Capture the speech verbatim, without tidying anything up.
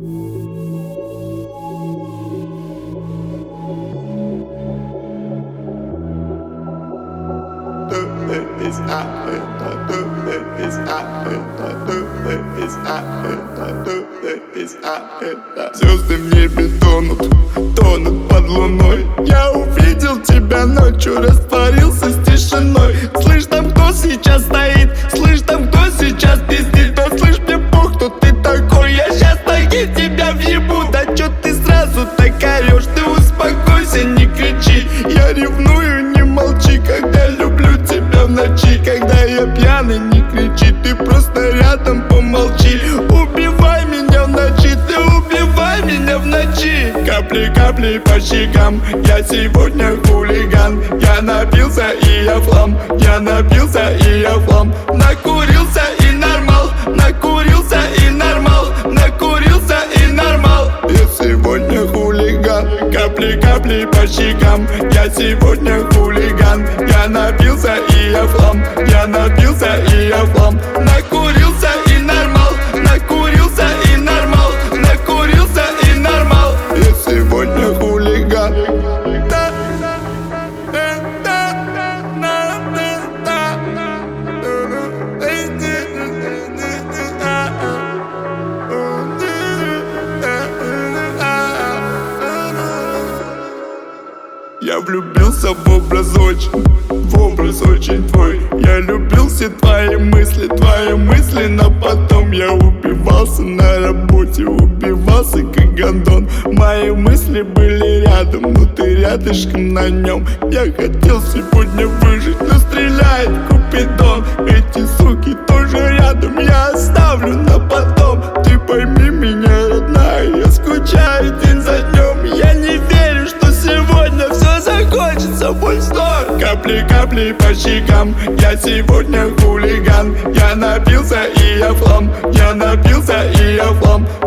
Звезды в небе тонут, тонут под луной. Я увидел тебя ночью, растворился с тишиной. Слышь, там кто сейчас стоит? Слышь, там кто сейчас пиздит? Да слышь, мне пох, кто ты такой? Я щас ноги тебя въебу. Да чё ты сразу так орёшь? Ты успокойся, не кричи. Я ревную, не молчи, когда люблю тебя в ночи. Когда я пьяный, не кричи, ты просто рядом помолчи. Убивай меня в ночи, ты убивай меня в ночи. Капли, капли по щекам, я сегодня хулиган. Я напился и я флам, я напился и я флам. Накурился и нормал, накурился и нормал, накурился и нормал. Я сегодня хулиган. Капли, капли по щекам, я сегодня хулиган. Я напился и я флам, я напился и я флам. Накурился и нормал, накурился и нормал, накурился и нормал. Я сегодня хулиган. Я влюбился в образ очень, в образ очень твой. Я любил все твои мысли, твои мысли, но потом я убивался на работе, убивался как гондон. Мои мысли были рядом, но ты рядышком на нем. Я хотел сегодня выжить, но стреляет Купидон. Эти суки тоже рядом, я оставлю на потом. Ты пойми меня, родная, я скучаю день за днем. Я не верю, что сегодня все закончится боль снова. Капли, капли по щекам, я сегодня хулиган. Я напился и я флам, я напился и я флам.